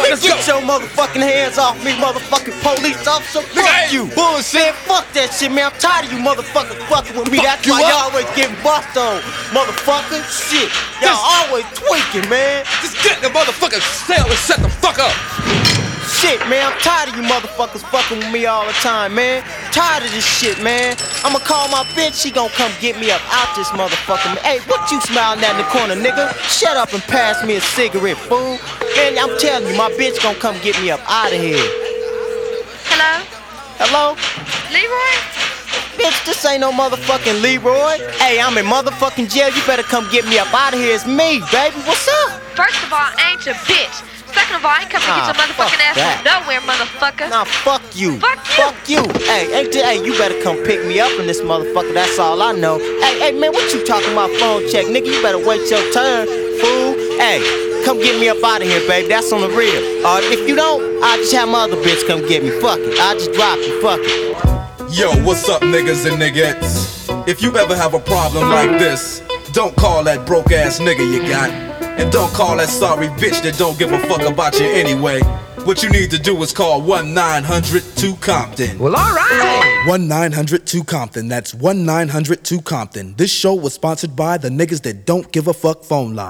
Let's Get go. your motherfucking hands off me, motherfucking police officer. Fuck you. Bullshit. Man, fuck that shit, man. I'm tired of you motherfuckers fucking with me. Fuck That's you why up. y'all always getting bust on, motherfucker. Shit. Y'all always tweaking, man. Just get in the motherfucking cell and shut the fuck up. Shit, man, I'm tired of you motherfuckers fucking with me all the time, man. Tired of this shit, man. I'ma call my bitch, she gon' come get me up out this motherfucker. Hey, what you smiling at in the corner, nigga? Shut up and pass me a cigarette, fool. Man, I'm telling you, my bitch gon' come get me up out of here. Hello? Hello? Leroy? Bitch, this ain't no motherfucking Leroy. Hey, I'm in motherfucking jail. You better come get me up out of here. It's me, baby. What's up? First of all, I ain't your bitch. Second of all, I ain't coming to get your motherfucking ass that. from nowhere, motherfucker. Nah, fuck you. Fuck you. Fuck you. Hey, you better come pick me up in this motherfucker. That's all I know. Hey, man, what you talking about phone check? Nigga, you better wait your turn, fool. Hey, come get me up out of here, baby. That's on the real. If you don't, I'll just have my other bitch come get me. Fuck it. I'll just drop you. Fuck it. Yo, what's up, niggas and niggettes? If you ever have a problem like this, don't call that broke ass nigga you got. And don't call that sorry bitch that don't give a fuck about you anyway. What you need to do is call 1-900-2-COMPTON. Well, alright. 1-900-2-COMPTON. That's 1-900-2-COMPTON. This show was sponsored by the niggas that don't give a fuck phone line.